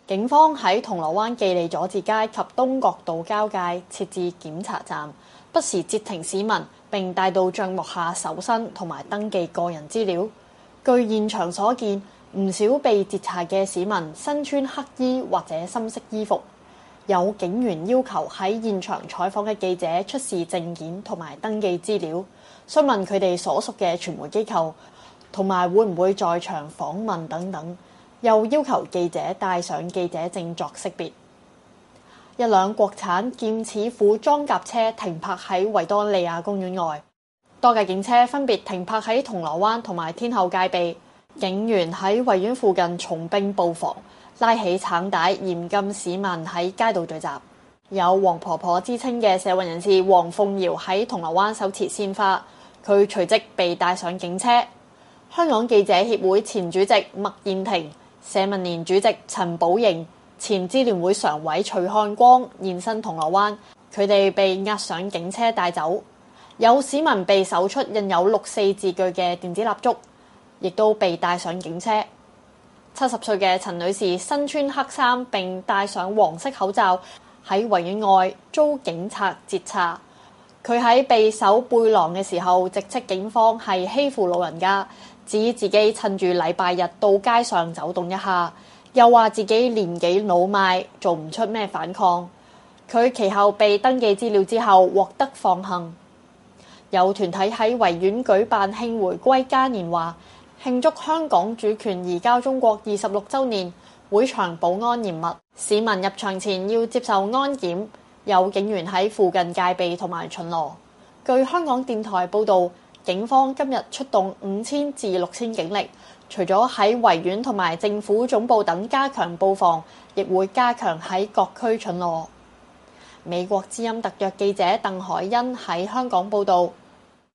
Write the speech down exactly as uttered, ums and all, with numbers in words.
警方喺銅鑼灣記利佐治街及東角道交界設置檢查站，不時截停市民並帶到帳幕下搜身同埋登記個人資料。據現場所見，唔少被截查嘅市民身穿黑衣或者深色衣服，有警員要求喺現場採訪嘅記者出示證件同埋登記資料，詢問佢哋所屬嘅傳媒機構，同埋會唔會在場訪問等等。又要求記者帶上記者證作識別。一輛國產劍齒虎裝甲車停泊喺維多利亞公園外，多架警車分別停泊喺銅鑼灣同埋天后戒備。警員喺維園附近重兵布防，拉起橙帶嚴禁市民喺街道聚集。有黃婆婆之稱嘅社運人士黃鳳瑤喺銅鑼灣手持鮮花，佢隨即被帶上警車。香港記者協會前主席麥燕庭、社民連主席陳寶瑩、前支聯會常委徐漢光現身銅鑼灣，佢哋被押上警車帶走。有市民被搜出印有六四字句嘅電子蠟燭，亦都被帶上警車。七十歲嘅陳女士身穿黑衫並戴上黃色口罩，喺維園外遭警察截查。佢喺被搜背囊嘅時候，直斥警方係欺負老人家，指自己趁住禮拜日到街上走動一下，又話自己年紀老邁，做唔出咩反抗。佢其後被登記資料之後獲得放行。有團體喺維園舉辦慶回歸嘉年華，慶祝香港主權移交中國二十六週年，會場保安嚴密，市民入場前要接受安檢，有警員喺附近戒備同埋巡邏。據香港電台報導，警方今日出動五千至六千警力，除咗喺維園同埋政府總部等加強布防，亦會加強喺各區巡邏。美國之音特約記者鄧海欣喺香港報導。